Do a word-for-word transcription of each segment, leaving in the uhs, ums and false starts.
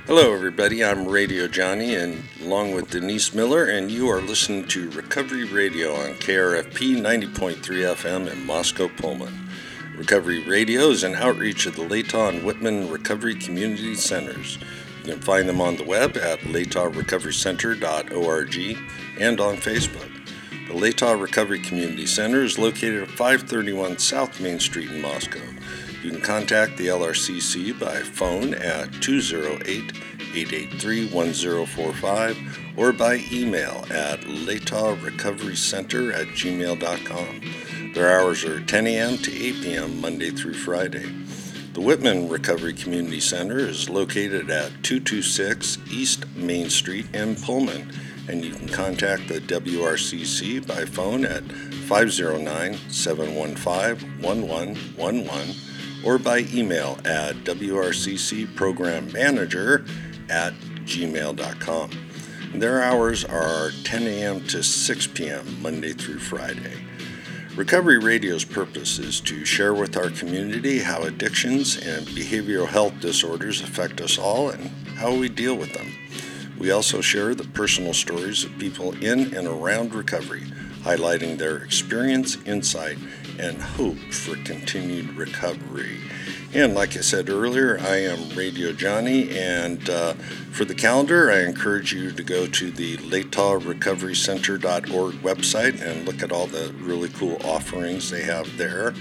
Hello, everybody. I'm Radio Johnny, and along with Denise Miller, and you are listening to Recovery Radio on K R F P ninety point three F M in Moscow, Pullman. Recovery Radio is an outreach of the Latah and Whitman Recovery Community Centers. You can find them on the web at latah recovery center dot org and on Facebook. The Latah Recovery Community Center is located at five thirty-one South Main Street in Moscow. You can contact the L R C C by phone at two oh eight, eight eight three, one oh four five or by email at latah recovery center at gmail dot com. Their hours are ten a.m. to eight p.m. Monday through Friday. The Whitman Recovery Community Center is located at two twenty-six East Main Street in Pullman, and you can contact the W R C C by phone at five oh nine, seven one five, one one one one or by email at w r c c program manager at gmail dot com. Their hours are ten a.m. to six p.m. Monday through Friday. Recovery Radio's purpose is to share with our community how addictions and behavioral health disorders affect us all and how we deal with them. We also share the personal stories of people in and around recovery, highlighting their experience, insight, and hope for continued recovery. And like I said earlier, I am Radio Johnny, and uh, for the calendar, I encourage you to go to the latah recovery center dot org website and look at all the really cool offerings they have there.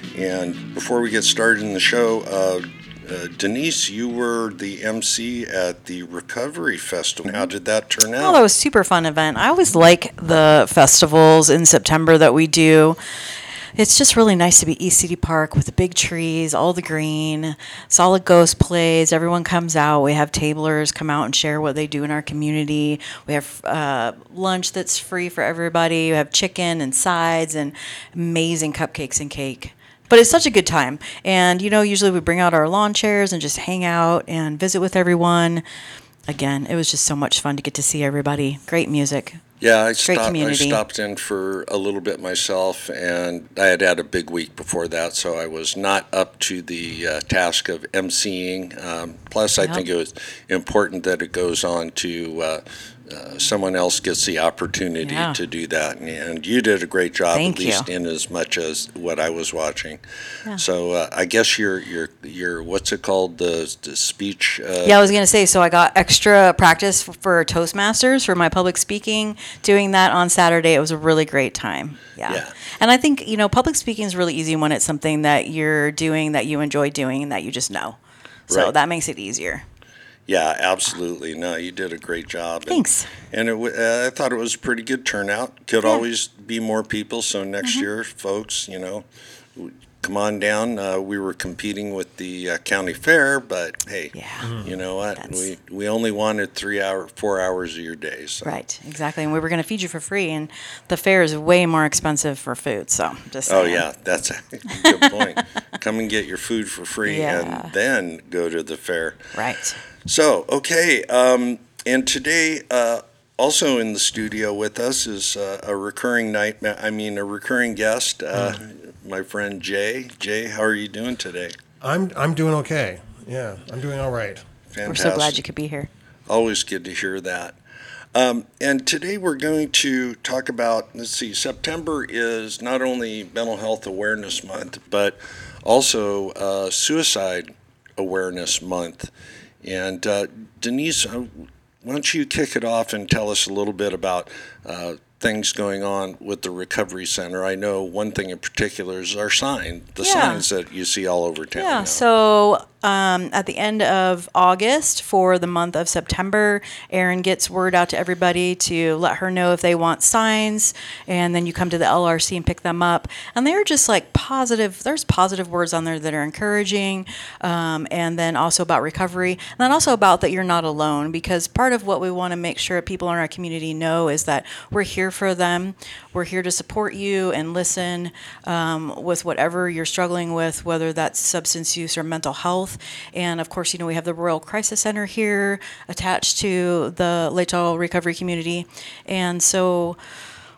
And before we get started in the show, uh, uh, Denise, you were the M C at the Recovery Festival. How did that turn out? Oh, that was a super fun event. I always like the festivals in September that we do. It's just really nice to be East City Park with the big trees, all the green, Solid Ghost plays, everyone comes out. We have tablers come out and share what they do in our community. We have uh, lunch that's free for everybody. We have chicken and sides and amazing cupcakes and cake. But it's such a good time. And, you know, usually we bring out our lawn chairs and just hang out and visit with everyone. Again, it was just so much fun to get to see everybody. Great music. Yeah, I stopped, I stopped in for a little bit myself, and I had had a big week before that, so I was not up to the uh, task of emceeing. Um, plus, yep. I think it was important that it goes on to uh, uh, someone else gets the opportunity yeah. to do that, and, and you did a great job, Thank at least you. in as much as what I was watching. Yeah. So uh, I guess your your your what's it called the, the speech? Uh, yeah, I was gonna say. So I got extra practice for, for Toastmasters for my public speaking. Doing that on Saturday, it was a really great time. Yeah. yeah. And I think, you know, public speaking is really easy when it's something that you're doing, that you enjoy doing, and that you just know. So right. that makes it easier. Yeah, absolutely. No, you did a great job. Thanks. And, and it, uh, I thought it was a pretty good turnout. Could yeah. always be more people. So next mm-hmm. year, folks, you know, come on down. Uh, we were competing with the uh, county fair, but hey, yeah. mm-hmm. you know what? That's... We we only wanted three hour, four hours of your day. So. Right, exactly. And we were going to feed you for free, and the fair is way more expensive for food. So just oh saying. yeah, that's a good point. Come and get your food for free, yeah. and then go to the fair. Right. So okay, um, and today. Uh, Also in the studio with us is uh, a recurring night. I mean, a recurring guest, uh, mm. my friend Jay. Jay, how are you doing today? I'm I'm doing okay. Yeah, I'm doing all right. Fantastic. We're so glad you could be here. Always good to hear that. Um, and today we're going to talk about. Let's see. September is not only Mental Health Awareness Month, but also uh, Suicide Awareness Month. And uh, Denise. Uh, Why don't you kick it off and tell us a little bit about uh, things going on with the Recovery Center? I know one thing in particular is our sign, the yeah. signs that you see all over town. Yeah, now. so um, at the end of August for the month of September, Erin gets word out to everybody to let her know if they want signs, and then you come to the L R C and pick them up. And they're just like positive, there's positive words on there that are encouraging, um, and then also about recovery, and then also about that you're not alone, because part of what we want to make sure people in our community know is that we're here for them. We're here to support you and listen um, with whatever you're struggling with, whether that's substance use or mental health. And of course, you know, we have the Royal Crisis Center here attached to the Latah Recovery Community. And so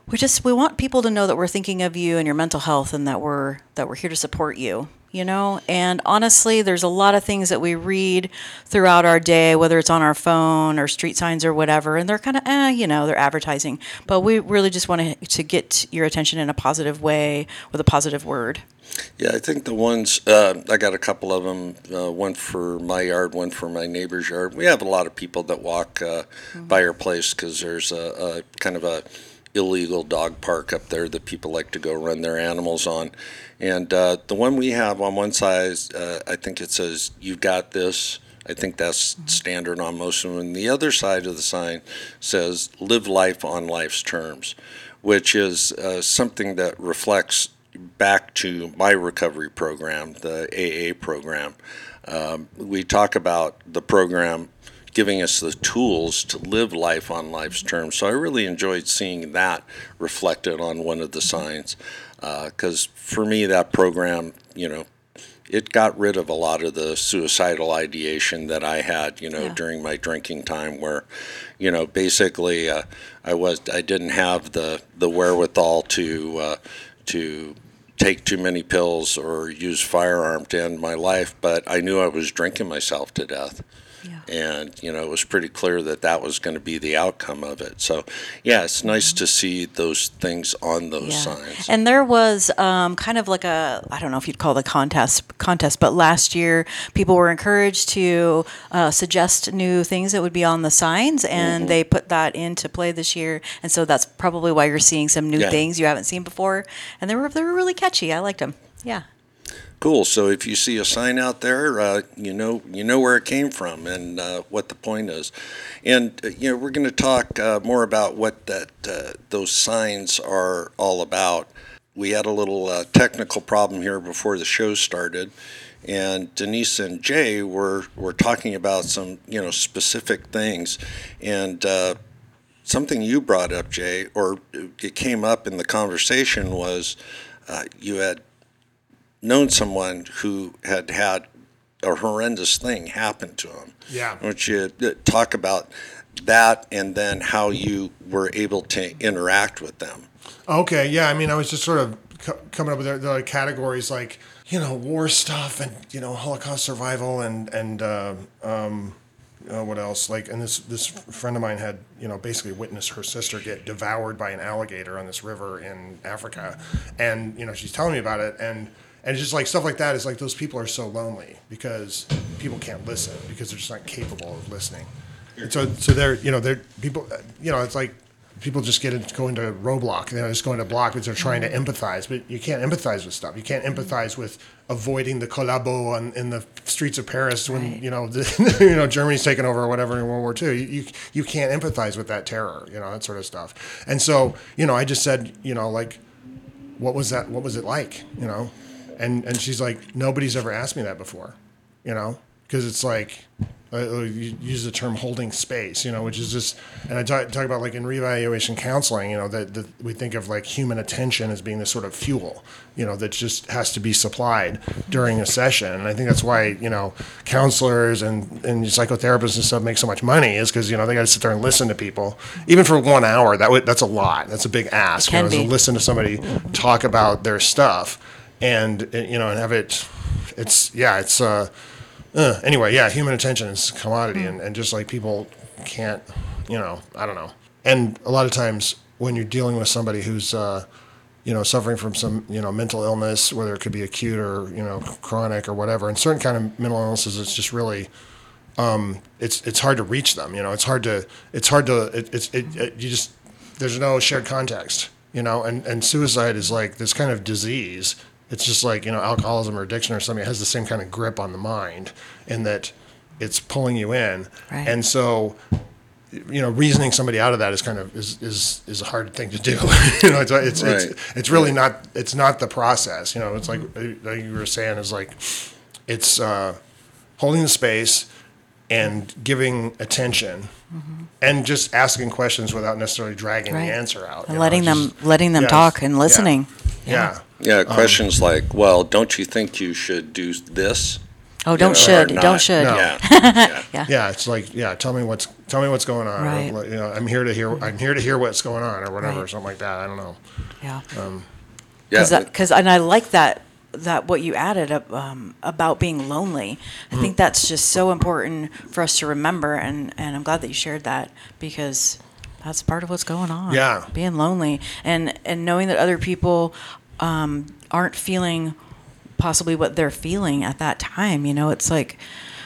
we just we want people to know that we're thinking of you and your mental health, and that we're that we're here to support you. You know, and honestly, there's a lot of things that we read throughout our day, whether it's on our phone or street signs or whatever, and they're kind of, eh, you know, they're advertising. But we really just want to, to get your attention in a positive way with a positive word. Yeah, I think the ones, uh, I got a couple of them, uh, one for my yard, one for my neighbor's yard. We have a lot of people that walk uh, mm-hmm. by our place because there's a, a kind of a illegal dog park up there that people like to go run their animals on. And uh, the one we have on one side, uh, I think it says, "You've got this." I think that's mm-hmm. standard on most of them. And the other side of the sign says, "Live life on life's terms," which is uh, something that reflects back to my recovery program, the A A program. Um, we talk about the program giving us the tools to live life on life's terms. So I really enjoyed seeing that reflected on one of the signs, because uh, for me, that program, you know, it got rid of a lot of the suicidal ideation that I had, you know, yeah. during my drinking time, where, you know, basically uh, I was I didn't have the, the wherewithal to uh, to take too many pills or use firearm to end my life, but I knew I was drinking myself to death. Yeah. And, you know, it was pretty clear that that was going to be the outcome of it. So, yeah, it's nice to see those things on those yeah. signs. And there was um, kind of like a, I don't know if you'd call it a contest, contest, but last year people were encouraged to uh, suggest new things that would be on the signs, and mm-hmm. they put that into play this year. And so that's probably why you're seeing some new yeah. things you haven't seen before. And they were, they were really catchy. I liked them. Yeah. Cool. So if you see a sign out there, uh, you know you know where it came from and uh, what the point is. And uh, you know we're going to talk uh, more about what that uh, those signs are all about. We had a little uh, technical problem here before the show started, and Denise and Jay were were talking about some you know specific things, and uh, something you brought up, Jay, or it came up in the conversation was uh, you had known someone who had had a horrendous thing happen to him. Yeah. Why don't you talk about that and then how you were able to interact with them? Okay, yeah. I mean, I was just sort of co- coming up with the, the categories like, you know, war stuff and, you know, Holocaust survival and, and uh, um, uh, what else? Like, and this, this friend of mine had, you know, basically witnessed her sister get devoured by an alligator on this river in Africa. And, you know, she's telling me about it. And And it's just like stuff like that is like those people are so lonely because people can't listen because they're just not capable of listening. And so, so they're, you know, they're people, you know, it's like people just get into, go into Roblox, you know, just go into block because they're trying to empathize, but you can't empathize with stuff. You can't empathize with avoiding the collabo on, in the streets of Paris when, right. you know, the, you know, Germany's taken over or whatever in World War Two. You, you, you can't empathize with that terror, you know, that sort of stuff. And so, you know, I just said, you know, like, what was that? What was it like, you know? And and she's like, nobody's ever asked me that before, you know, because it's like, uh, you use the term holding space, you know, which is just, and I talk, talk about like in reevaluation counseling, you know, that, that we think of like human attention as being this sort of fuel, you know, that just has to be supplied during a session. And I think that's why, you know, counselors and, and psychotherapists and stuff make so much money is because, you know, they got to sit there and listen to people. Even for one hour, that would, that's a lot. That's a big ask, you know, to listen to somebody talk about their stuff. And, you know, and have it, it's, yeah, it's, uh, uh, anyway, yeah, human attention is a commodity. And, and just like people can't, you know, I don't know. And a lot of times when you're dealing with somebody who's, uh, you know, suffering from some, you know, mental illness, whether it could be acute or, you know, chronic or whatever, and certain kind of mental illnesses, it's just really, um, it's, it's hard to reach them, you know, it's hard to, it's hard to, it, it's, it, it, you just, there's no shared context, you know, and, and suicide is like this kind of disease. It's just like, you know, alcoholism or addiction or something. It has the same kind of grip on the mind in that it's pulling you in. Right. And so, you know, reasoning somebody out of that is kind of is is, is a hard thing to do. you know, it's it's, right. it's it's really not it's not the process. You know, it's like, like you were saying is like it's uh, holding the space and giving attention mm-hmm. and just asking questions without necessarily dragging right. the answer out. And letting know, them just, letting them yes, talk and listening. Yeah. Yeah, yeah questions um, like, well, don't you think you should do this? Oh, don't know, should. or not. Don't should. No. Yeah. yeah. Yeah. Yeah, it's like, yeah, tell me what's tell me what's going on. Right. Or, you know, I'm here to hear I'm here to hear what's going on or whatever, or Right. something like that. I don't know. Yeah. Um, Yeah, Because but- because and I like that that what you added up, um, about being lonely. I think that's just so important for us to remember, and and I'm glad that you shared that because that's part of what's going on. Yeah. Being lonely and and knowing that other people um, aren't feeling possibly what they're feeling at that time. You know, it's like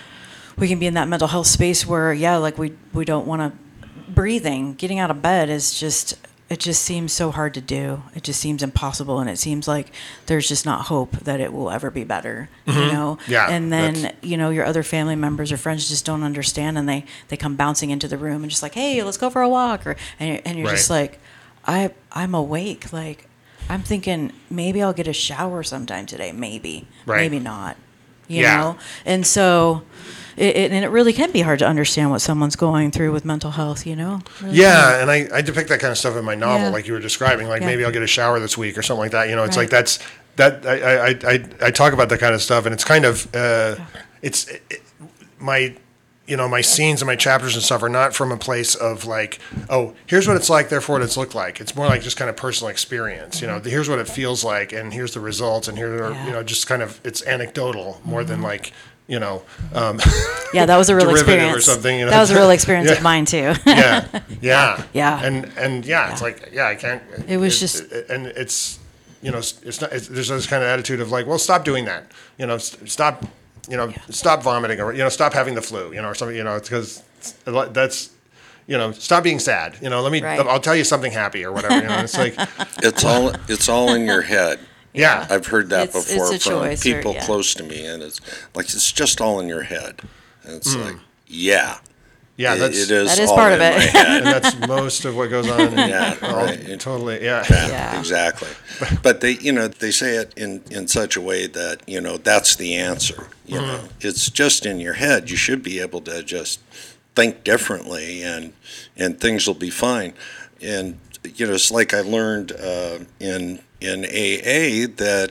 we can be in that mental health space where yeah, like we we don't want to breathing, getting out of bed is just. It just seems so hard to do. It just seems impossible, and it seems like there's just not hope that it will ever be better. You know, Yeah, and then that's- you know your other family members or friends just don't understand, and they they come bouncing into the room and just like, hey, let's go for a walk, or and you're, and you're just Right. like, I I'm awake, like I'm thinking maybe I'll get a shower sometime today, maybe, Right. maybe not, you Yeah. know, and so. It, it, and it really can be hard to understand what someone's going through with mental health, you know? Really can. Yeah, and I, I depict that kind of stuff in my novel, Yeah. like you were describing. Like Yeah. maybe I'll get a shower this week or something like that. You know, it's Right. like that's that I, I, I, I talk about that kind of stuff, and it's kind of uh, it's it, my you know my scenes and my chapters and stuff are not from a place of like, oh, here's what it's like, therefore what it's looked like. It's more like just kind of personal experience. You know, here's what it feels like, and here's the results, and here are Yeah. you know just kind of it's anecdotal more than like you know. Um, Yeah, that was a real derivative or experience. something, you know? That was a real experience Yeah. of mine too. yeah, yeah, Yeah. and and yeah, it's like yeah, I can't. It was just- it- and it's you know it's it's not it's, there's this kind of attitude of like, well, stop doing that, you know, st- stop, you know, stop vomiting or you know, stop having the flu, you know, or something, you know, it's because that's. You know, stop being sad. You know, let me. Right. I'll tell you something happy or whatever. You know, it's like, It's all it's all in your head. yeah, I've heard that It's- it's before a from choice or- people yeah. close to me, and it's like it's just all in your head. And it's Hmm. like, yeah, yeah. it- That's it is. That is all part of in it. my head. and that's most of what goes on. In, Yeah, all- right. totally. Yeah. Yeah, Yeah. exactly. But they, you know, they say it in, in such a way that, you know, that's the answer. You Mm-hmm. know, it's just in your head. You should be able to just think differently, and and things will be fine. And you know, it's like I learned uh, in in A A that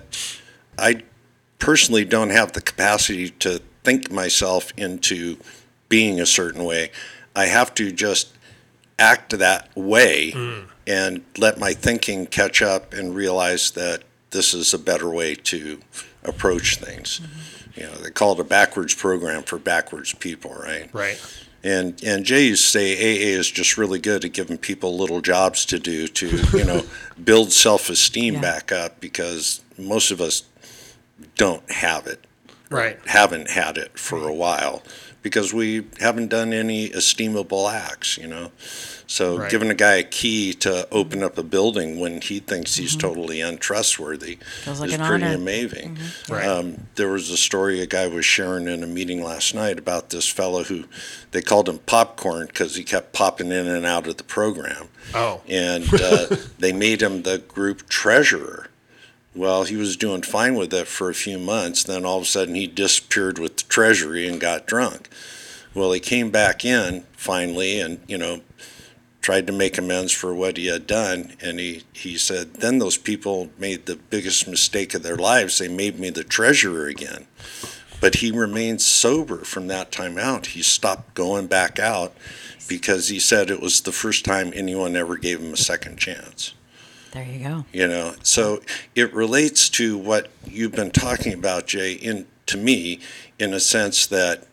I personally don't have the capacity to think myself into being a certain way. I have to just act that way and let my thinking catch up and realize that this is a better way to approach things. You know, they call it a backwards program for backwards people, right? Right. And and Jay used to say A A is just really good at giving people little jobs to do to, you know, build self-esteem Yeah. back up, because most of us don't have it, Right. haven't had it for a while, because we haven't done any esteemable acts, you know. So Right. giving a guy a key to open up a building when he thinks he's totally untrustworthy Feels like is an pretty honor. amazing. Right. Um, there was a story a guy was sharing in a meeting last night about this fellow who they called him Popcorn because he kept popping in and out of the program. Oh. And uh, they made him the group treasurer. Well, he was doing fine with it for a few months. Then all of a sudden he disappeared with the treasury and got drunk. Well, he came back in finally and, you know, tried to make amends for what he had done. And he, he said, then those people made the biggest mistake of their lives. They made me the treasurer again. But he remained sober from that time out. He stopped going back out because he said it was the first time anyone ever gave him a second chance. There you go. You know, so it relates to what you've been talking about, Jay, in to me, in a sense that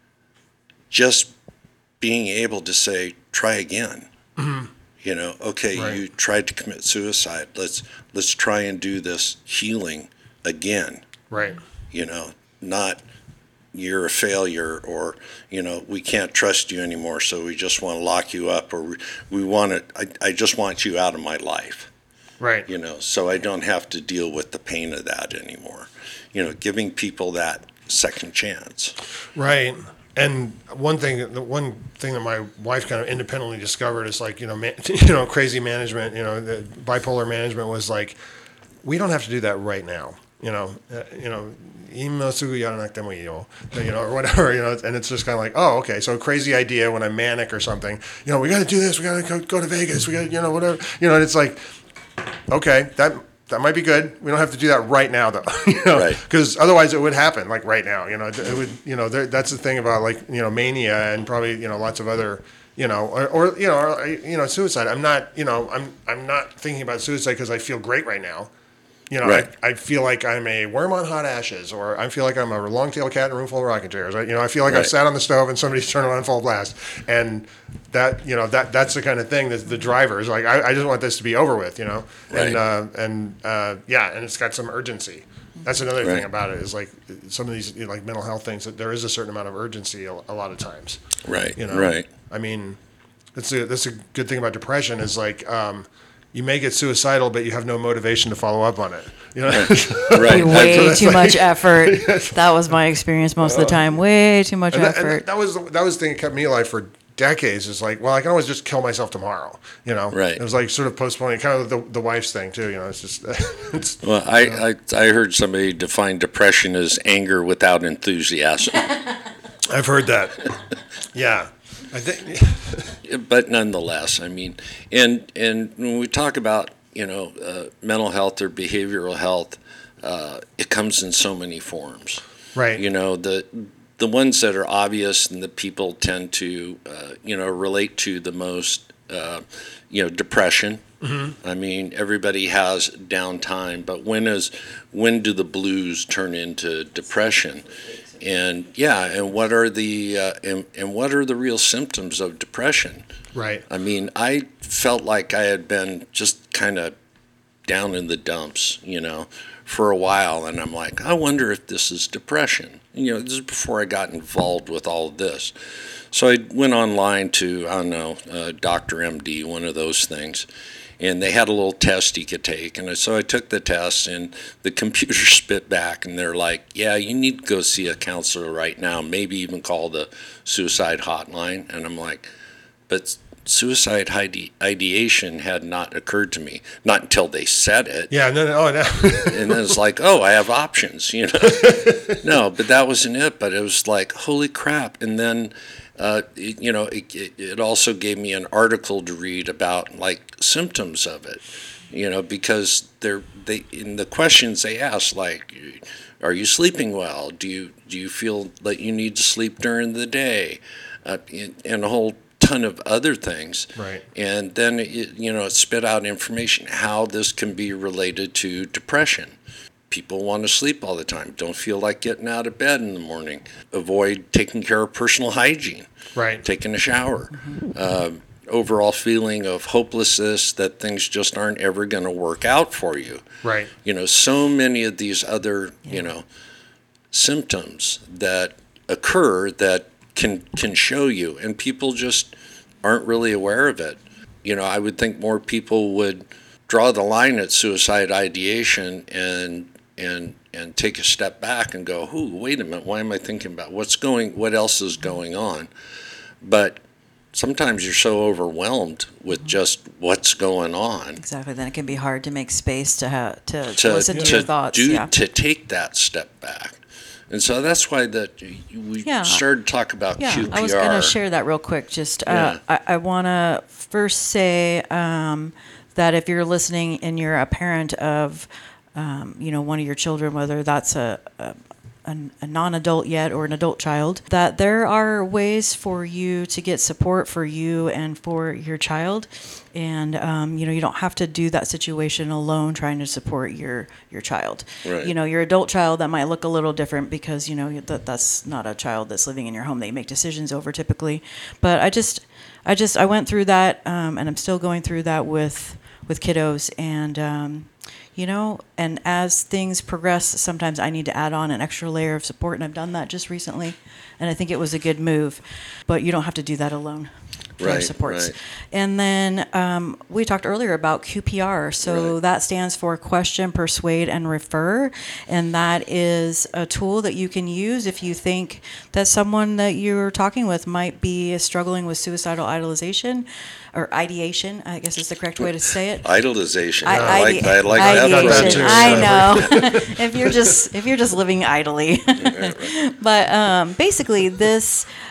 just being able to say, try again. Mm-hmm. You know, okay, Right. you tried to commit suicide. Let's let's try and do this healing again. Right. You know, not you're a failure, or, you know, we can't trust you anymore, so we just want to lock you up, or we, we want to, I, I just want you out of my life. Right. You know, so I don't have to deal with the pain of that anymore. You know, giving people that second chance. Right. And one thing, the one thing that my wife kind of independently discovered is like, you know, man, you know, crazy management, you know, the bipolar management was like, we don't have to do that right now. You know, uh, you know, imo sugu yaranakute mo iyo, you know, or whatever, you know, and it's just kind of like, oh, okay, so crazy idea when I'm manic or something, you know, we got to do this, we got to go, go to Vegas, we got to, you know, whatever, you know, and it's like, okay, that that might be good. We don't have to do that right now, though, you know, Right. because otherwise it would happen like right now. You know, it, it would. You know, there, that's the thing about like you know mania and probably you know lots of other you know or, or you know or, you know suicide. I'm not you know I'm I'm not thinking about suicide because I feel great right now. You know, Right. I, I feel like I'm a worm on hot ashes, or I feel like I'm a long-tailed cat in a room full of rocking chairs. Right? You know, I feel like Right. I've sat on the stove and somebody's turned on full blast, and that you know that that's the kind of thing that the driver is like. I, I just want this to be over with, you know, and Right. uh, and uh, yeah, and it's got some urgency. That's another Right. thing about it is like some of these you know, like mental health things that there is a certain amount of urgency a, a lot of times. Right. You know, Right. I mean, that's a that's a good thing about depression is like. Um, you may get suicidal, but you have no motivation to follow up on it. You know, Right. Way That's too like- much effort. That was my experience most of the time. Way too much And that, and effort. that was the, that was the thing that kept me alive for decades. Is like, well, I can always just kill myself tomorrow. You know, Right. It was like sort of postponing, kind of the, the wife's thing too. You know, it's just it's Well, I, I I heard somebody define depression as anger without enthusiasm, I've heard that. Yeah, I think. but nonetheless, I mean, and and when we talk about you know uh, mental health or behavioral health, uh, it comes in so many forms. Right. You know the the ones that are obvious and that people tend to uh, you know relate to the most. Uh, you know, depression. Mm-hmm. I mean, everybody has downtime, but when is when do the blues turn into depression? And yeah, and what are the uh, and, and what are the real symptoms of depression? Right. I mean, I felt like I had been just kind of down in the dumps, you know, for a while, and I'm like, I wonder if this is depression. You know, this is before I got involved with all of this. So I went online to, I don't know, uh, Doctor M D, one of those things, and they had a little test you could take. And so I took the test, and the computer spit back, and they're like, yeah, you need to go see a counselor right now, maybe even call the suicide hotline. And I'm like, but suicide ide- ideation had not occurred to me, not until they said it. Yeah. No. No. Oh, no. And then it's like, oh, I have options, you know. No, but that wasn't it. But it was like, holy crap. And then, uh, it, you know, it, it, it also gave me an article to read about like symptoms of it, you know, because they're they in the questions they ask, like, are you sleeping well? Do you do you feel like you need to sleep during the day? Uh, and, and a whole ton of other things. Right. And then it, you know it spit out information how this can be related to depression. People want to sleep all the time, don't feel like getting out of bed in the morning, avoid taking care of personal hygiene, Right. taking a shower, mm-hmm. uh, overall feeling of hopelessness that things just aren't ever going to work out for you. Right. You know, so many of these other, yeah. you know, symptoms that occur that can can show you, and people just aren't really aware of it. You know, I would think more people would draw the line at suicide ideation and and and take a step back and go, "Ooh, wait a minute, why am I thinking about what's going what else is going on?" But sometimes you're so overwhelmed with just what's going on. Exactly. Then it can be hard to make space to have to, to listen to, to your thoughts. Do, yeah. To take that step back. And so that's why that we yeah. started to talk about yeah, Q P R. I was going to share that real quick. Just uh, yeah. I, I want to first say um, that if you're listening and you're a parent of, um, you know, one of your children, whether that's a, a A, a non-adult yet or an adult child, that there are ways for you to get support for you and for your child. And, um, you know, you don't have to do that situation alone trying to support your, your child. Right. You know, your adult child, that might look a little different because, you know, that that's not a child that's living in your home that you make decisions over typically. But I just, I just, I went through that um, and I'm still going through that with, with kiddos. And, um, you know, and as things progress, sometimes I need to add on an extra layer of support, and I've done that just recently, and I think it was a good move. But you don't have to do that alone. Right, supports. right. And then um, we talked earlier about Q P R. So right. that stands for Question, Persuade, and Refer. And that is a tool that you can use if you think that someone that you're talking with might be struggling with suicidal idolization or ideation, I guess is the correct way to say it. Idolization. I, I, like, I like ideation. that. I know. if you're just if you're just living idly. But um, basically, this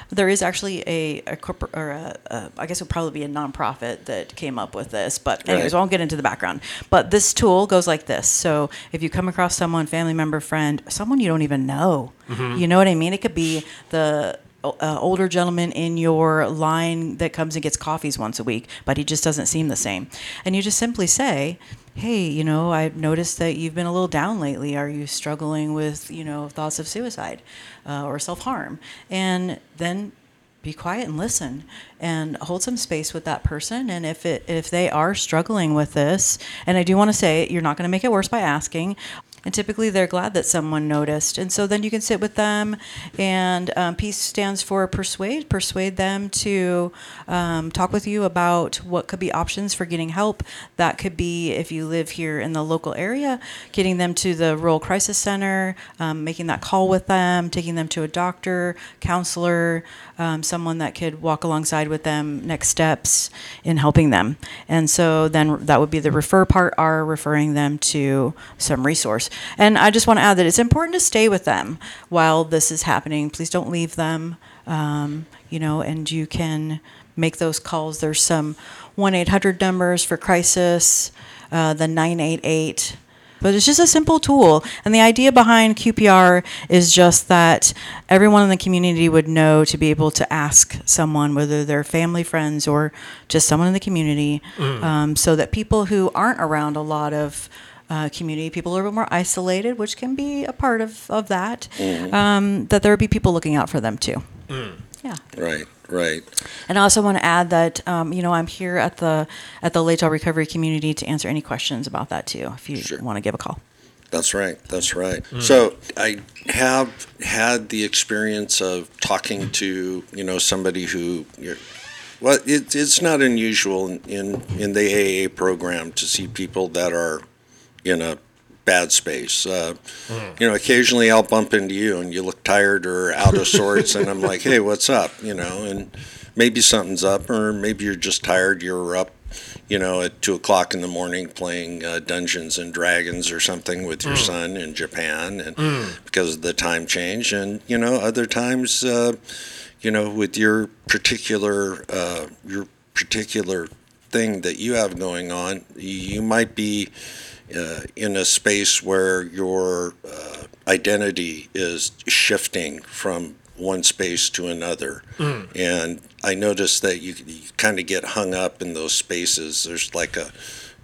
There is actually a, a corporate, or a, a, I guess it would probably be a nonprofit that came up with this. But anyways, Right. I won't get into the background. But this tool goes like this. So if you come across someone, family member, friend, someone you don't even know, you know what I mean? It could be the uh, older gentleman in your line that comes and gets coffees once a week, but he just doesn't seem the same. And you just simply say, hey, you know, I've noticed that you've been a little down lately. Are you struggling with, you know, thoughts of suicide uh, or self-harm? And then be quiet and listen and hold some space with that person. And if it if they are struggling with this, and I do want to say, you're not going to make it worse by asking. And typically they're glad that someone noticed. And so then you can sit with them, and um, PEACE stands for persuade. Persuade them to um, talk with you about what could be options for getting help. That could be, if you live here in the local area, getting them to the Rural Crisis Center, um, making that call with them, taking them to a doctor, counselor, um, someone that could walk alongside with them, next steps in helping them. And so then that would be the refer part, are referring them to some resource. And I just want to add that it's important to stay with them while this is happening. Please don't leave them, um, you know, and you can make those calls. There's some one eight hundred numbers for crisis, uh, the nine eight eight. But it's just a simple tool. And the idea behind Q P R is just that everyone in the community would know to be able to ask someone, whether they're family, friends, or just someone in the community, mm. um, so that people who aren't around a lot of Uh, community, people are a little more isolated, which can be a part of, of that, mm-hmm. um, that there would be people looking out for them too. Mm. Yeah. Right, right. And I also want to add that, um, you know, I'm here at the at the Latell Recovery community to answer any questions about that too, if you sure. want to give a call. That's right, that's right. Mm. So I have had the experience of talking to, you know, somebody who, you're, well, it, it's not unusual in, in, in the A A program to see people that are in a bad space. Uh, mm. You know, occasionally I'll bump into you and you look tired or out of sorts, and I'm like, hey, what's up? You know, and maybe something's up, or maybe you're just tired. You're up, you know, at two o'clock in the morning playing uh, Dungeons and Dragons or something with your mm. son in Japan, and mm. because of the time change. And, you know, other times, uh, you know, with your particular, uh, your particular thing that you have going on, you might be Uh, in a space where your uh, identity is shifting from one space to another. Mm. And I noticed that you, you kind of get hung up in those spaces. There's like a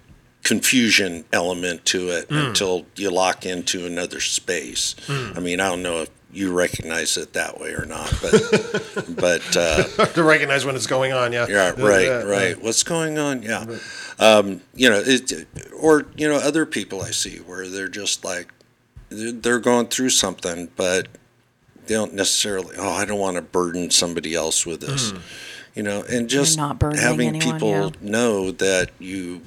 confusion element to it mm. until you lock into another space. Mm. I mean, I don't know if you recognize it that way or not, but but uh, to recognize when it's going on, yeah. Yeah, right, yeah, right. Yeah. What's going on? Yeah. Right. Um, you know, it, or, you know, other people I see where they're just like, they're going through something, but they don't necessarily, oh, I don't want to burden somebody else with this, mm. you know, and just having anyone, people yeah. know that you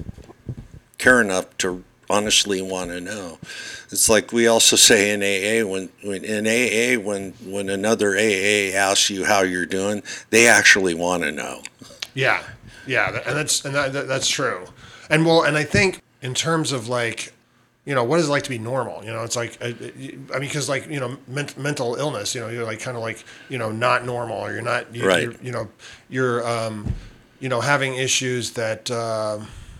care enough to honestly want to know. It's like we also say in A A, when, when in A A, when, when another A A asks you how you're doing, they actually want to know. Yeah. Yeah, and that's and that, that's true, and well, and I think in terms of like, you know, what is it like to be normal? You know, it's like, I mean, because like, you know, ment- mental illness, you know, you're like kind of like, you know, not normal, or you're not, you, right. you're, you know, you're, um, you know, having issues that. Uh,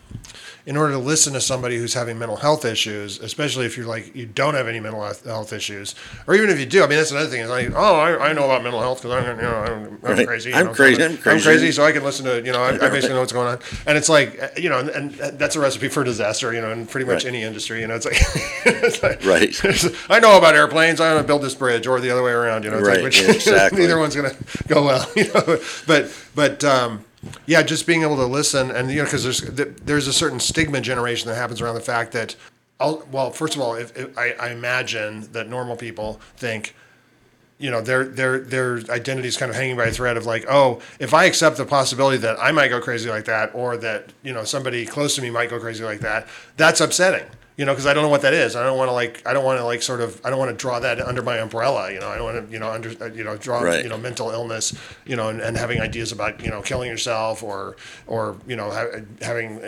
in order to listen to somebody who's having mental health issues, especially if you're like, you don't have any mental health issues, or even if you do, I mean, that's another thing. Is like, oh, I, I know about mental health because I'm, you know, I'm, I'm right. crazy. I'm know, crazy. So I'm crazy. I'm crazy, so I can listen to, you know, I, I basically know what's going on. And it's like, you know, and, and that's a recipe for disaster, you know, in pretty much right. any industry. You know, it's like, it's like right. I know about airplanes. I want to build this bridge, or the other way around. You know, it's right. like, which, exactly. neither one's going to go well. You know, but but. um Yeah, just being able to listen, and you know, because there's there's a certain stigma generation that happens around the fact that, I'll, well, first of all, if, if I, I imagine that normal people think, you know, their their their identity is kind of hanging by a thread of like, oh, if I accept the possibility that I might go crazy like that, or that, you know, somebody close to me might go crazy like that, that's upsetting. You know, because I don't know what that is. I don't want to like. I don't want to like sort of. I don't want to draw that under my umbrella. You know, I don't want to. You know, under. You know, draw. Right. You know, mental illness. You know, and, and having ideas about, you know, killing yourself, or or you know ha- having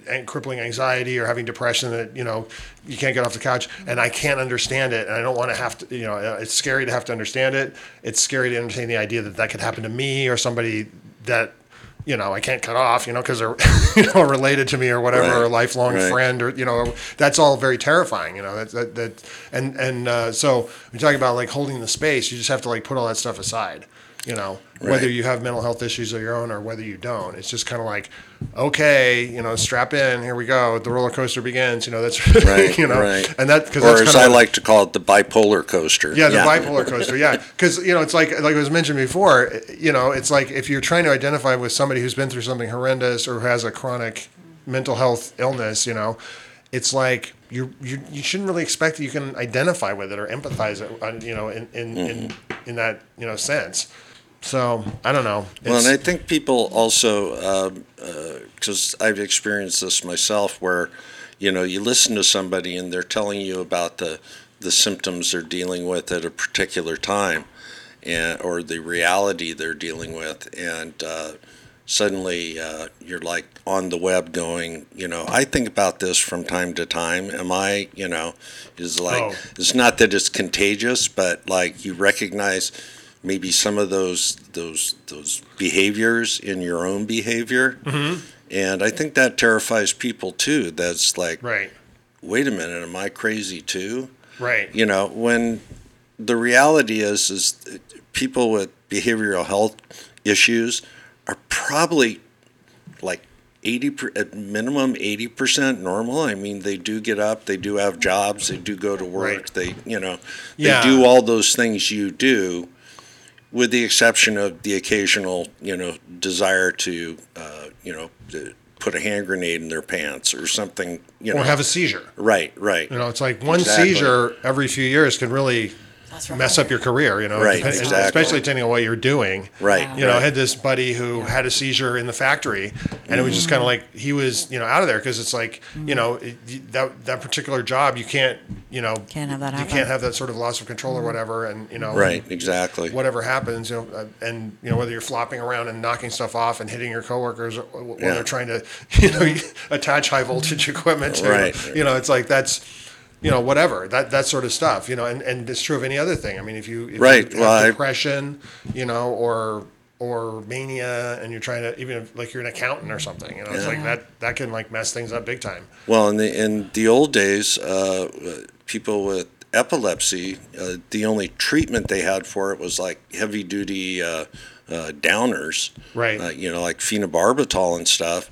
an- crippling anxiety or having depression that, you know, you can't get off the couch, and I can't understand it, and I don't want to have to, you know, it's scary to have to understand it. It's scary to entertain the idea that that could happen to me or somebody that, you know, I can't cut off, you know, because they're, you know, related to me or whatever, Right. or a lifelong Right. friend, or, you know, that's all very terrifying, you know, that, that, that and, and, uh, so when you talk about like holding the space, you just have to like put all that stuff aside, you know, Right. whether you have mental health issues of your own or whether you don't. It's just kind of like, okay, you know, strap in, here we go, the roller coaster begins, you know, that's, Right, you know, right. and that, because Or that's as kind I of like to call it, the bipolar coaster. yeah, the bipolar coaster. Yeah, because you know, it's like like it was mentioned before. You know, it's like if you're trying to identify with somebody who's been through something horrendous or who has a chronic mental health illness. You know, it's like you you you shouldn't really expect that you can identify with it or empathize it. uh, You know, in in Mm-hmm. in, in that you know sense. So I don't know. Well, It's- and I think people also, because I've experienced this myself, where, you know, you listen to somebody and they're telling you about the, the symptoms they're dealing with at a particular time, and or the reality they're dealing with, and uh, suddenly uh, you're like on the web going, you know, I think about this from time to time. Am I, you know, is like, Oh. it's not that it's contagious, but like you recognize maybe some of those those those behaviors in your own behavior, Mm-hmm. and I think that terrifies people too. That's like, right, wait a minute, am I crazy too? right, You know, when the reality is is that people with behavioral health issues are probably like eighty per, at minimum eighty percent normal. I mean, they do get up, they do have jobs, they do go to work, Right. they, you know, they Yeah. do all those things you do, with the exception of the occasional, you know, desire to, uh, you know, to put a hand grenade in their pants or something, you know. or have a seizure. Right, right. You know, it's like one Exactly. seizure every few years can really That's right. mess up your career, you know, Right, depend- exactly. especially depending on what you're doing. Right, You know, I right. had this buddy who had a seizure in the factory, and it was just kind of like he was, you know, out of there because it's like, you know, it, you- that that particular job you can't, you know, Can't have that you happen. can't have that sort of loss of control or whatever, and you know, Right, exactly. whatever happens, you know, uh, and you know whether you're flopping around and knocking stuff off and hitting your coworkers or- when Yeah. they're trying to, you know, attach high voltage equipment to, Right. you know, it's like that's. You know, whatever that that sort of stuff. You know, and, and it's true of any other thing. I mean, if you if Right, you have well, I- depression, you know, or or mania, and you're trying to even if, like you're an accountant or something. You know, it's Yeah. like that that can like mess things up big time. Well, in the in the old days, uh, people with epilepsy, uh, the only treatment they had for it was like heavy duty uh, uh, downers, Right. Uh, you know, like phenobarbital and stuff,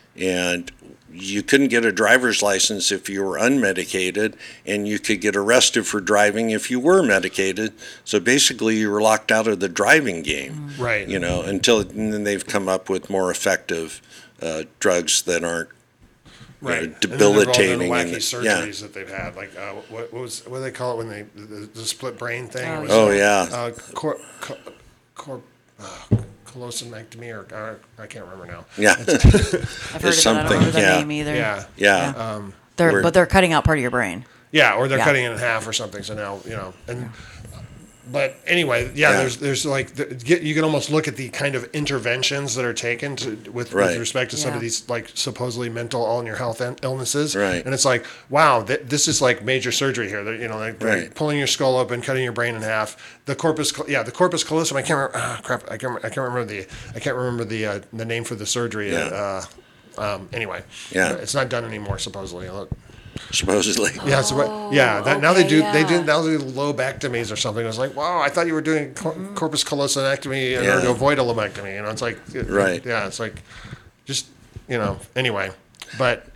and you couldn't get a driver's license if you were unmedicated, and you could get arrested for driving if you were medicated. So basically, you were locked out of the driving game. Right. You know, until and then they've come up with more effective uh, drugs that aren't Right. know, And then they've all done debilitating wacky and- surgeries yeah. that they've had. Like uh, what, what was what do they call it when they the, the split brain thing? Oh, It was, Oh uh, yeah, Uh, cor, cor, cor, uh, colosomectomy or uh, I can't remember now. yeah, I've heard of it. I don't something, remember the yeah. name either. Yeah. yeah. Um, They're, Where- but they're cutting out part of your brain. Yeah, or they're Yeah. cutting it in half or something. So now you know, and but anyway, yeah, Yeah. there's there's like the, get, you can almost look at the kind of interventions that are taken to with, Right. with respect to some of Yeah. these like supposedly mental all in your health en- illnesses. Right. And it's like, wow, th- this is like major surgery here. They're, you know, like they're Right. pulling your skull open, cutting your brain in half. The corpus, cal- yeah, the corpus callosum. I can't remember. Ah, crap, I can't. I can't remember the. I can't remember the uh, the name for the surgery. Yeah. Uh, um, anyway, Yeah. it's not done anymore supposedly. Look. Supposedly. Yeah, so what, yeah. That, now they okay, do they yeah. do now they do lobectomies or something. I was like, wow, I thought you were doing cor- corpus callosumectomy in Yeah. order to avoid a lobectomy. You know, it's like Right. Yeah, it's like just you know. Anyway, but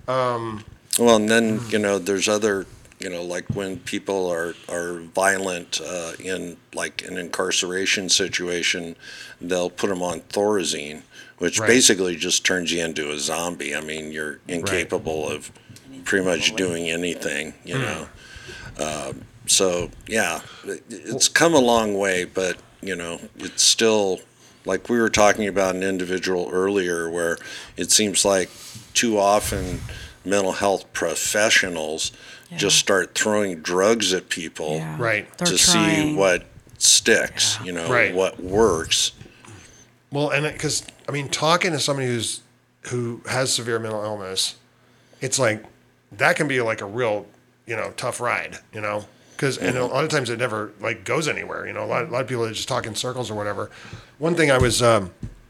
Well, and then you know, there's other, you know, like when people are are violent uh, in like an incarceration situation, they'll put them on Thorazine, which Right. basically just turns you into a zombie. I mean, you're incapable of pretty much doing anything, you know. Um, so yeah, it, it's come a long way, but you know, it's still like we were talking about an individual earlier, where it seems like too often mental health professionals just start throwing drugs at people Yeah. Right. They're to see trying. what sticks, you know, Right. what works. well, and because I mean, talking to somebody who's who has severe mental illness, it's like that can be like a real, you know, tough ride, you know, because and a lot of times it never like goes anywhere. You know, a lot, a lot of people just talk in circles or whatever. One thing I was um,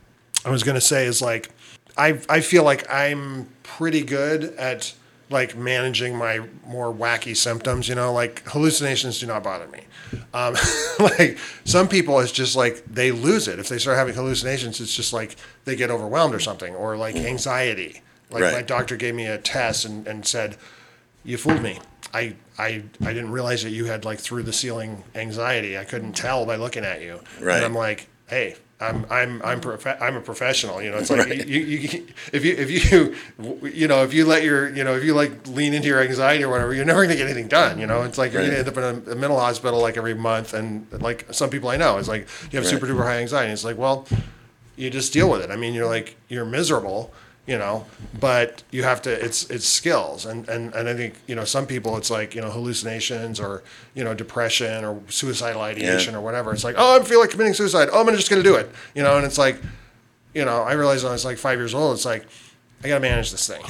I was gonna say is like I I feel like I'm pretty good at like managing my more wacky symptoms. You know, like hallucinations do not bother me. Um, like some people, it's just like they lose it if they start having hallucinations. It's just like they get overwhelmed or something, or like anxiety. Like Right. my doctor gave me a test and, and said, "You fooled me. I, I I didn't realize that you had like through the ceiling anxiety. I couldn't tell by looking at you." Right. And I'm like, "Hey, I'm I'm I'm prof- I'm a professional. You know, it's like Right. you, you, you if you if you you know if you let your you know if you like lean into your anxiety or whatever, you're never gonna get anything done. You know, it's like you're Right. gonna end up in a, a mental hospital like every month, and like some people I know, it's like you have Right. super duper high anxiety. It's like, well, you just deal with it. I mean, you're like you're miserable. You know, but you have to, it's, it's skills. And, and, and I think, you know, some people it's like, you know, hallucinations or, you know, depression or suicidal ideation Yeah. or whatever. It's like, oh, I feel like committing suicide. Oh, I'm just going to do it. You know, and it's like, you know, I realized when I was like five years old, it's like, I got to manage this thing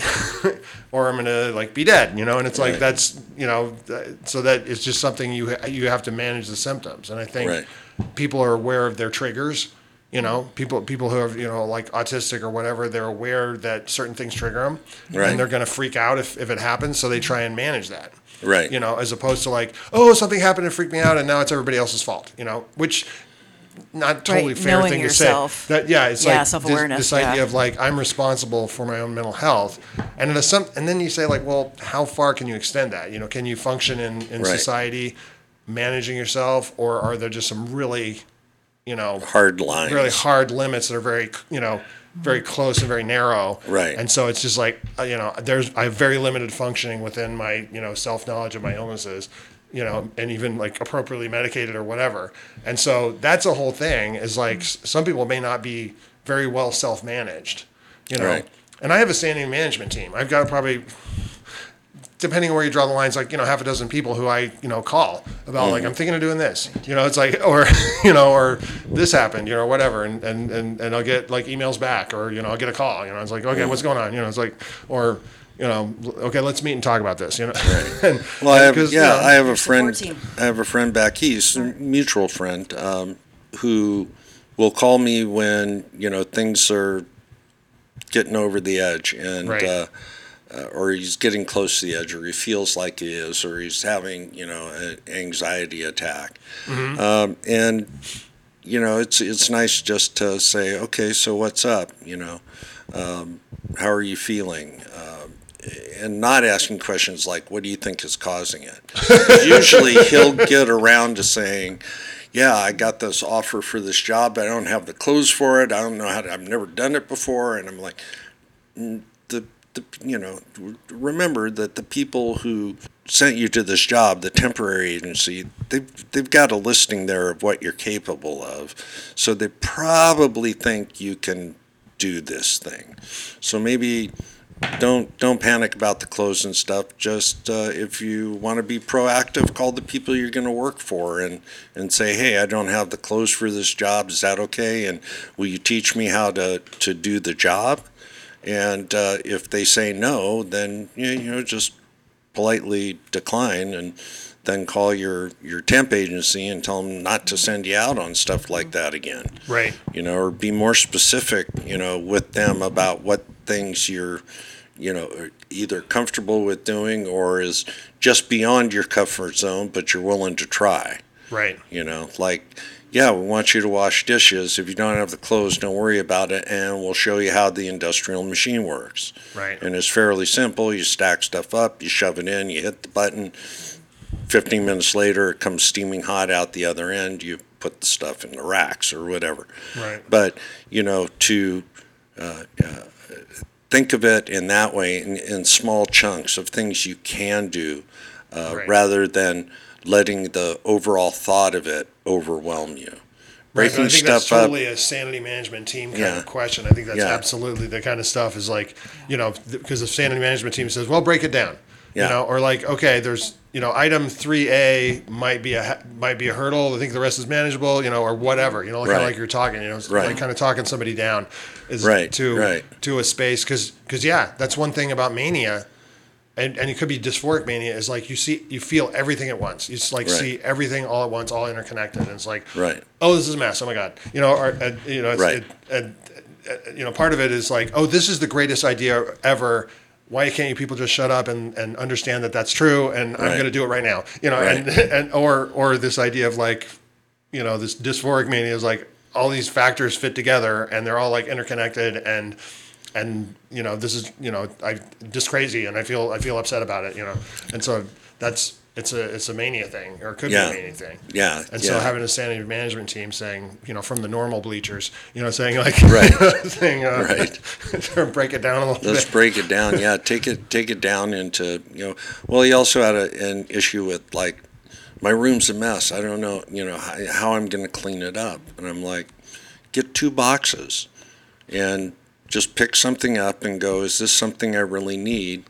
or I'm going to like be dead, you know? And it's like, Right. that's, you know, th- so that it's just something you, ha- you have to manage the symptoms. And I think Right. people are aware of their triggers. You know, people people who are, you know, like autistic or whatever, they're aware that certain things trigger them. Right. And they're going to freak out if, if it happens. So they try and manage that. Right. You know, as opposed to like, oh, something happened and freaked me out and now it's everybody else's fault, you know, which not totally Right, fair knowing thing yourself. to say. That, yeah, it's Yeah, like this, self-awareness, this idea yeah. of like, I'm responsible for my own mental health. And, in a, some, and then you say like, well, how far can you extend that? You know, can you function in, in Right. society managing yourself, or are there just some really, you know, Hard lines. really hard limits that are very, you know, very close and very narrow. Right. And so it's just like, uh, you know, there's, I have very limited functioning within my, you know, self-knowledge of my illnesses, you know, and even like appropriately medicated or whatever. And so that's a whole thing is like, s- some people may not be very well self-managed, you know, Right. and I have a standing management team. I've got probably, depending on where you draw the lines, like, you know, half a dozen people who I, you know, call about like, I'm thinking of doing this, you know, it's like, or, you know, or this happened, you know, whatever. And, and, and, and I'll get like emails back or, you know, I'll get a call, you know, it's like, okay, what's going on? You know, it's like, or, you know, okay, let's meet and talk about this, you know? and, Well, I have, because, yeah, you know, I have a Support friend. team. I have a friend back east, a mutual friend, um, who will call me when you know things are getting over the edge, and Right. uh, uh, or he's getting close to the edge, or he feels like he is, or he's having you know an anxiety attack, Mm-hmm. um, and you know it's it's nice just to say, okay, so what's up, you know, um, how are you feeling? Um, and not asking questions like, what do you think is causing it? 'Cause usually he'll get around to saying, yeah, I got this offer for this job, but I don't have the clothes for it. I don't know how to, I've never done it before. And I'm like, "Mm, the, the, you know, remember that the people who sent you to this job, the temporary agency, they've, they've got a listing there of what you're capable of. So they probably think you can do this thing. So maybe don't don't panic about the clothes and stuff. Just uh, if you want to be proactive, call the people you're going to work for and and say, hey, I don't have the clothes for this job. Is that okay? And will you teach me how to to do the job? And uh, if they say no, then you you know just politely decline and then call your your temp agency and tell them not to send you out on stuff like that again. Right. You know, or be more specific, you know, with them about what things you're, you know, are either comfortable with doing or is just beyond your comfort zone, but you're willing to try. Right. You know, like, yeah, we want you to wash dishes. If you don't have the clothes, don't worry about it, and we'll show you how the industrial machine works. Right. And it's fairly simple. You stack stuff up, you shove it in, you hit the button. fifteen minutes later, it comes steaming hot out the other end. You put the stuff in the racks or whatever. Right. But, you know, to uh, uh, think of it in that way, in, in small chunks of things you can do, uh, Right. rather than letting the overall thought of it overwhelm you. Right, Breaking I think stuff that's totally up. a sanity management team kind Yeah. of question. I think that's Yeah. absolutely the kind of stuff is like, you know, because the sanity management team says, well, break it down. Yeah. You know, or like, okay, there's you know, item three A might be a might be a hurdle. I think the rest is manageable, you know, or whatever. You know, kind Right. of like you're talking, you know, Right. like kind of talking somebody down is Right, to right. to a space because because yeah, that's one thing about mania. And, and it could be dysphoric mania is like you see you feel everything at once. You just like Right. see everything all at once, all interconnected. And it's like, Right. oh, this is a mess. Oh my god, you know, or uh, you know, it's, Right. it, uh, uh, you know, part of it is like, oh, this is the greatest idea ever. Why can't you people just shut up and, and understand that that's true? And I'm Right. going to do it right now. You know, Right. and and or or this idea of like, you know, this dysphoric mania is like all these factors fit together and they're all like interconnected and. And you know, this is you know, I just crazy, and I feel I feel upset about it, you know, and so that's it's a it's a mania thing, or it could Yeah. be a mania thing. Yeah, And yeah. so having a sanity management team saying, you know, from the normal bleachers, you know, saying like, Right. saying, uh, Right. break it down a little Let's bit. break it down. Yeah, take it take it down into, you know. Well, he also had a, an issue with like, my room's a mess. I don't know, you know, how, how I'm going to clean it up. And I'm like, get two boxes, and just pick something up and go, is this something I really need,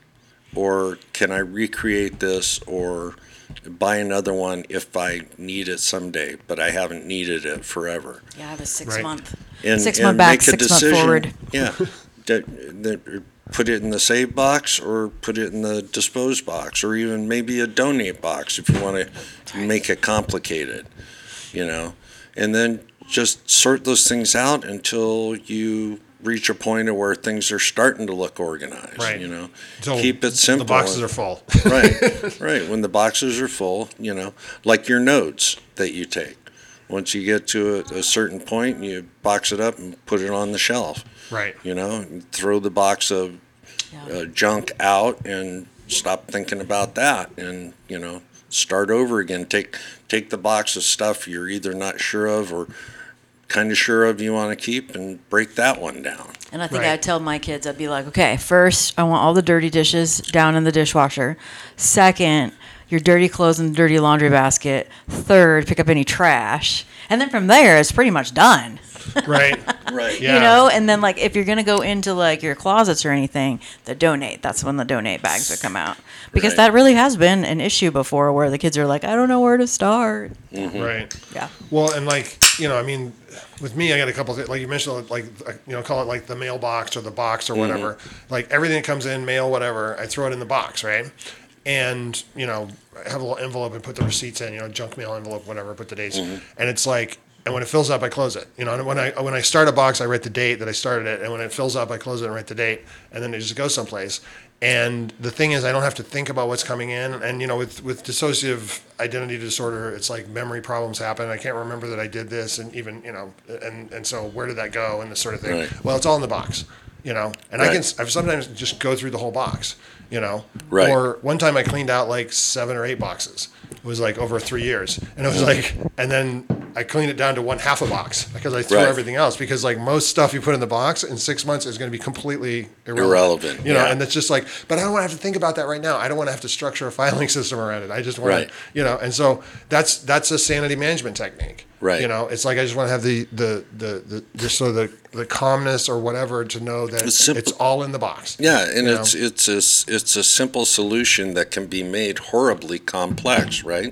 or can I recreate this, or buy another one if I need it someday, but I haven't needed it forever. Yeah, I have a six Right. month, And, six and month back, make a six month decision. forward. Yeah, that, that, put it in the save box or put it in the dispose box, or even maybe a donate box if you want to make it complicated, you know, and then just sort those things out until you reach a point of where things are starting to look organized. Right. You know, So keep it simple. The boxes are full. right, right. When the boxes are full, you know, like your notes that you take. Once you get to a, a certain point, you box it up and put it on the shelf. Right. You know, and throw the box of Yeah. uh, junk out and stop thinking about that, and you know, start over again. Take take the box of stuff you're either not sure of or kind of sure of you want to keep, and break that one down. And I think Right. I'd tell my kids, I'd be like, okay, first, I want all the dirty dishes down in the dishwasher. Second, your dirty clothes in the dirty laundry basket. Third, pick up any trash. And then from there, it's pretty much done. Right. Right. Yeah. You know, and then like if you're gonna go into like your closets or anything, the donate. That's when the donate bags would come out, because Right. that really has been an issue before, where the kids are like, I don't know where to start. Right. Yeah. Well, and like, you know, I mean, with me, I got a couple of, like you mentioned, like, you know, call it like the mailbox or the box or whatever. Like everything that comes in, mail, whatever, I throw it in the box, right? And, you know, I have a little envelope and put the receipts in, you know, junk mail envelope, whatever, put the dates. And it's like, and when it fills up, I close it. You know, and when I when I start a box, I write the date that I started it, and when it fills up, I close it and write the date, and then it just goes someplace. And the thing is, I don't have to think about what's coming in. And you know, with with dissociative identity disorder, it's like memory problems happen. I can't remember that I did this, and even you know, and and so where did that go, and this sort of thing. Right. Well, it's all in the box, you know, and I Right. can I sometimes just go through the whole box, you know. Right. Or one time I cleaned out like seven or eight boxes. It was like over three years, and it was like, and then I cleaned it down to one half a box because I threw Right. everything else. Because like most stuff you put in the box in six months is going to be completely irrelevant. Irrelevant, You know, yeah. and it's just like, but I don't want to have to think about that right now. I don't want to have to structure a filing system around it. I just want Right. to, you know, and so that's that's a sanity management technique. Right. You know, it's like I just want to have the the the, the just so the the calmness or whatever to know that It's simple. it's all in the box. Yeah, and You it's know? it's a s- it's a simple solution that can be made horribly complex, right?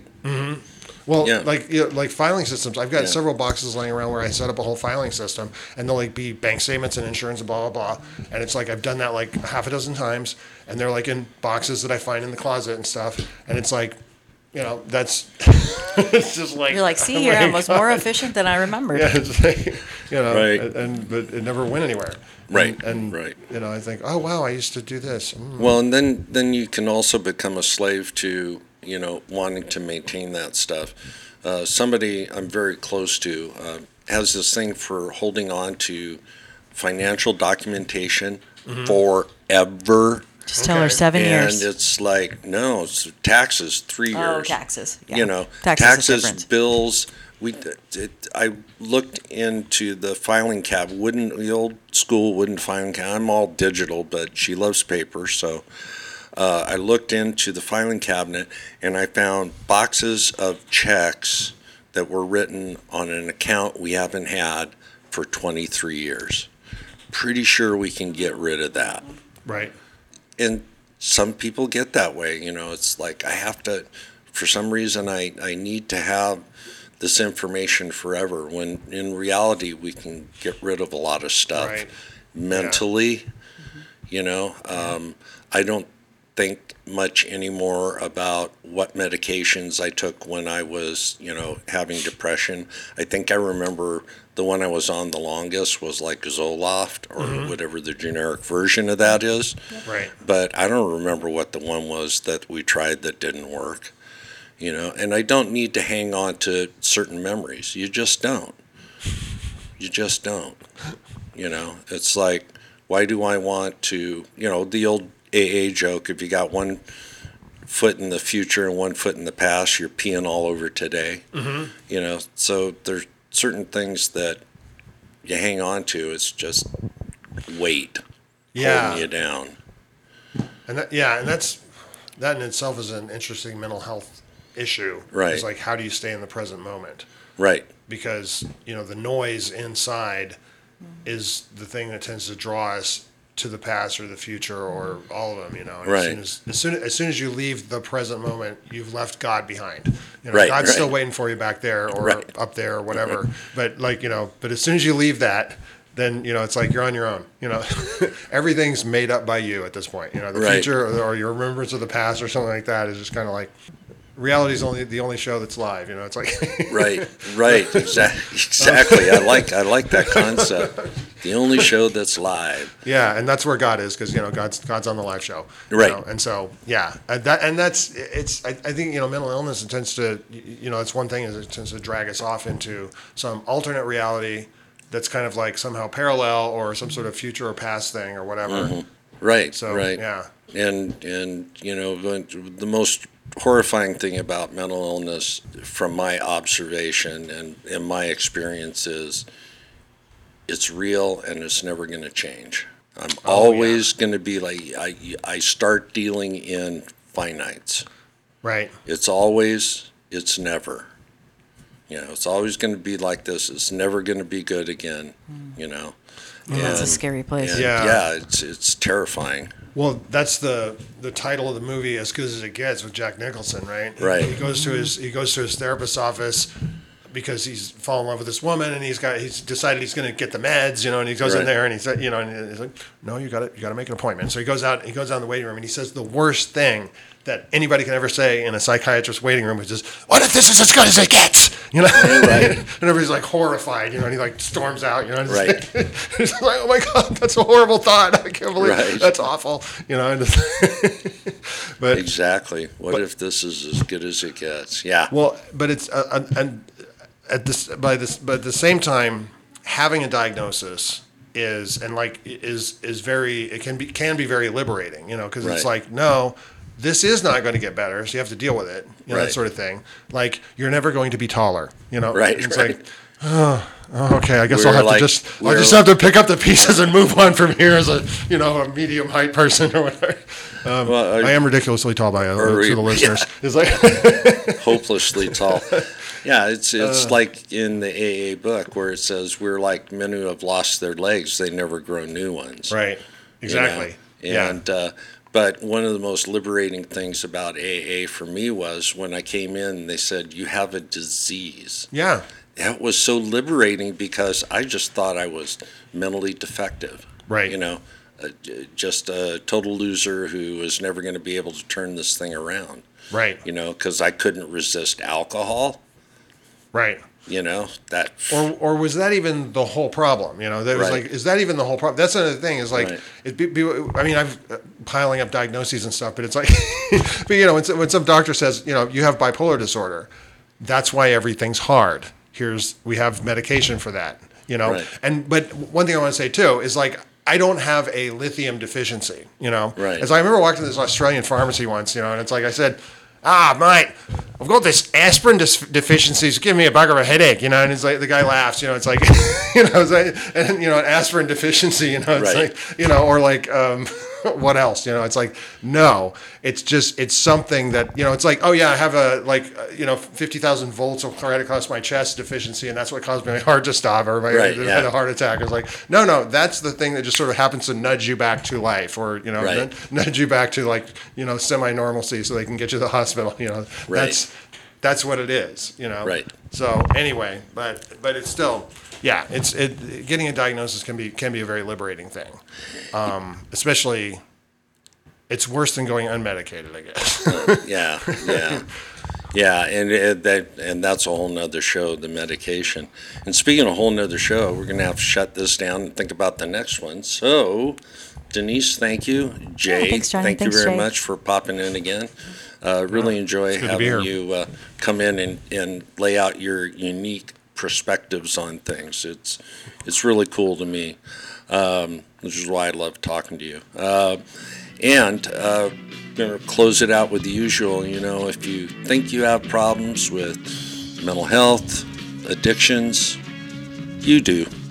Well, Yeah. like you know, like filing systems, I've got Yeah. several boxes laying around where I set up a whole filing system, and they'll like be bank statements and insurance and blah blah blah, and it's like I've done that like half a dozen times, and they're like in boxes that I find in the closet and stuff, and it's like, you know, that's it's just like You're like, see, I'm here I like, was more efficient than I remembered. yeah, it's like, you know, Right. and, and but it never went anywhere. Right, And, and right. you know, I think, oh wow, I used to do this. Mm. Well, and then then you can also become a slave to, you know, wanting to maintain that stuff. Uh, somebody I'm very close to uh, has this thing for holding on to financial documentation forever. Just tell her Okay. seven And years. it's like, no, it's taxes, three Oh, years. taxes. Yeah. You know, Taxes is taxes, different. bills. We, it, I looked into the filing cabinet, wooden, the old school wooden filing cabinet. I'm all digital, but she loves paper, so uh, I looked into the filing cabinet and I found boxes of checks that were written on an account we haven't had for twenty-three years. Pretty sure we can get rid of that. Right. And some people get that way. You know, it's like I have to, for some reason, I, I need to have this information forever, when in reality we can get rid of a lot of stuff Right. mentally. Yeah. You know, um, I don't think much anymore about what medications I took when I was, you know, having depression. I think I remember the one I was on the longest was like Zoloft or mm-hmm. whatever the generic version of that is. Right. But I don't remember what the one was that we tried that didn't work. You know, and I don't need to hang on to certain memories. You just don't. You just don't. You know, it's like, why do I want to, you know, the old A A joke, if you got one foot in the future and one foot in the past, you're peeing all over today. Mm-hmm. You know, so there's certain things that you hang on to. It's just weight yeah. holding you down. And that, yeah, and that's, that in itself is an interesting mental health issue. Right. It's like, how do you stay in the present moment? Right. Because, you know, the noise inside is the thing that tends to draw us to the past or the future or all of them, you know. And right. As soon as, as soon as soon as you leave the present moment, you've left God behind. You know, right, God's right. still waiting for you back there or right. up there or whatever. But like, you know, but as soon as you leave that, then, you know, it's like you're on your own. You know, everything's made up by you at this point. You know, the right. future or, or your remembrance of the past or something like that is just kind of like, reality is only the only show that's live. You know, it's like right, right, exactly. Exactly. I like I like that concept. The only show that's live. Yeah, and that's where God is, because you know God's God's on the live show. Right. You know? And so yeah, and that and that's it's. I, I think you know mental illness tends to you know it's one thing is it tends to drag us off into some alternate reality that's kind of like somehow parallel or some sort of future or past thing or whatever. Mm-hmm. Right. So right. yeah. And and you know the most horrifying thing about mental illness, from my observation and in my experience, is it's real and it's never going to change. I'm oh, always yeah. going to be like, I, I start dealing in finites. Right. It's always, it's never. You know, it's always going to be like this. It's never going to be good again, mm. you know. And, That's a scary place. Yeah. Yeah, it's it's terrifying. Well, that's the the title of the movie, As Good as It Gets, with Jack Nicholson, right? Right. He, he goes to his he goes to his therapist's office because he's fallen in love with this woman, and he's got he's decided he's going to get the meds, you know, and he goes right. in there and he's you know, and he's like, no, you got to you got to make an appointment. So he goes out he goes out in the waiting room and he says the worst thing that anybody can ever say in a psychiatrist's waiting room, which is, "What if this is as good as it gets?" You know, right. and everybody's like horrified, you know, and he like storms out, you know, and right? It's like, like, oh my God, that's a horrible thought. I can't believe right. that's awful, you know. And but exactly, what but, if this is as good as it gets? Yeah. Well, but it's uh, and at this by this, but at the same time, having a diagnosis is and like is is very it can be can be very liberating, you know, because right. it's like no. This is not going to get better, so you have to deal with it, you know, right. that sort of thing. Like, you're never going to be taller, you know? Right, It's right. like, oh, okay, I guess We're I'll have like, to just, I'll just have to pick up the pieces and move on from here as a, you know, a medium height person or whatever. Um, well, I, I am ridiculously tall by uh, to the listeners. Yeah. It's like hopelessly tall. Yeah, it's it's uh, like in the A A book where it says we're like men who have lost their legs; they never grow new ones. Right. Exactly. You know? And. Yeah. Uh, But one of the most liberating things about A A for me was when I came in, they said, you have a disease. Yeah. That was so liberating because I just thought I was mentally defective. Right. You know, uh, just a total loser who was never going to be able to turn this thing around. Right. You know, because I couldn't resist alcohol. Right. You know, that. Or or was that even the whole problem? You know, that was right. like, is that even the whole problem? That's another thing. Is like, right. it be, be, I mean, I'm piling up diagnoses and stuff, but it's like, but you know, when, when some doctor says, you know, you have bipolar disorder, that's why everything's hard. Here's we have medication for that. You know, right. and but one thing I want to say too is like, I don't have a lithium deficiency. You know, right. as I remember walking to this Australian pharmacy once, you know, and it's like I said. Ah, mate, I've got this aspirin dis- deficiency. It's giving me a bugger of a headache, you know. And it's like the guy laughs, you know. It's like, you know, it's like, and you know, an aspirin deficiency, you know. It's right. like, you know, or like, um, what else? You know, it's like, no, it's just, it's something that, you know, it's like, oh yeah, I have a, like, uh, you know, fifty thousand volts right across my chest deficiency, and that's what caused my heart to stop, or my, right, I yeah. had a heart attack. It's like, no, no, that's the thing that just sort of happens to nudge you back to life, or, you know, right. nudge you back to, like, you know, semi-normalcy so they can get you to the hospital, you know. Right. That's, that's what it is, you know. Right. So anyway, but but it's still, yeah, it's it. Getting a diagnosis can be can be a very liberating thing, um, especially. It's worse than going unmedicated, I guess. uh, yeah, yeah, yeah, and it, that and that's a whole nother show, the medication. And speaking of a whole nother show, we're gonna have to shut this down and think about the next one. So, Denise, thank you. Jay, Yeah, thanks, Johnny. thank Thanks, you very Jay. much for popping in again. Uh, really enjoy good to be here. having you uh, come in and, and lay out your unique perspectives on things. It's it's really cool to me, um, which is why I love talking to you. Uh, and uh, going to close it out with the usual. You know, if you think you have problems with mental health, addictions, you do.